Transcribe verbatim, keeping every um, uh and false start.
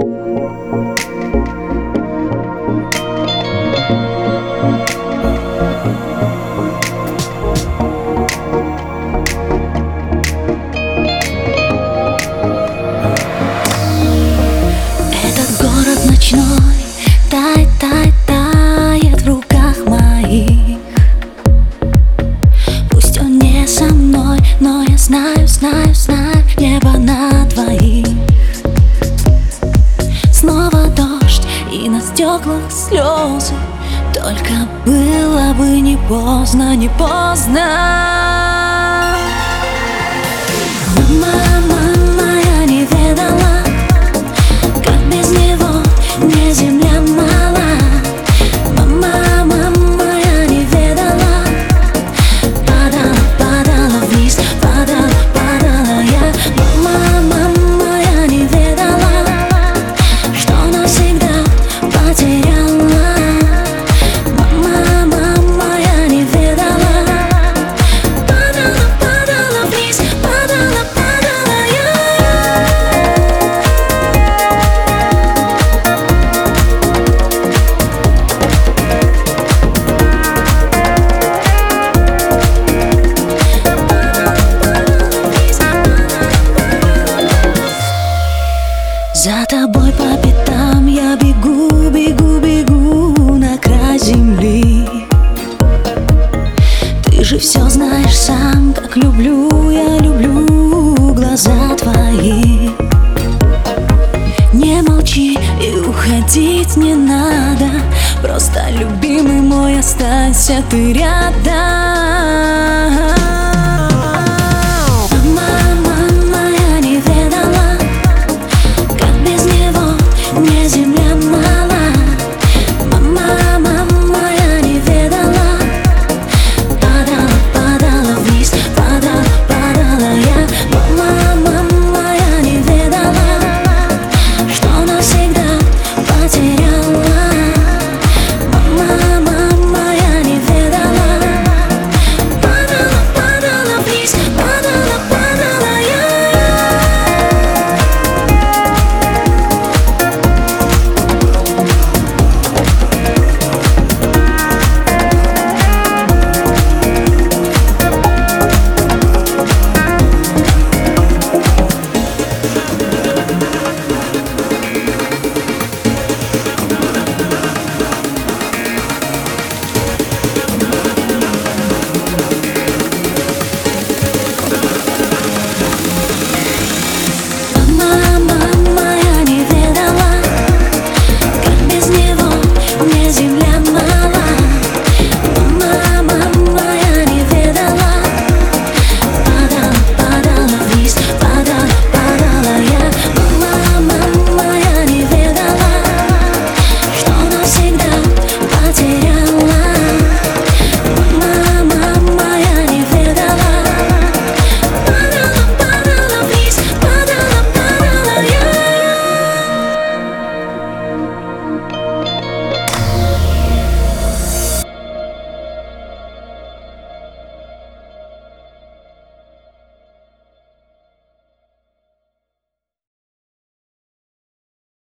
Ночной тай, тай, тает в руках моих. Пусть он не со мной, но я знаю, знаю, знаю, небо на двоих. Снова дождь и на стеклах слезы. Только было бы не поздно, не поздно. Мама, мама, я не ведала, как без него мне земля мала. Мама, мама, я не ведала, падала, падала вниз, падала, падала я. Мама, мама, я не ведала, что навсегда потеряла. Мама, мама, я не ведала, падала, падала вниз, падала, падала я. За тобой по пятам я бегу, бегу, бегу на край земли. Ты же все знаешь сам, как люблю, я люблю глаза твои. Не молчи и уходить не надо, просто, любимый мой, останься ты рядом.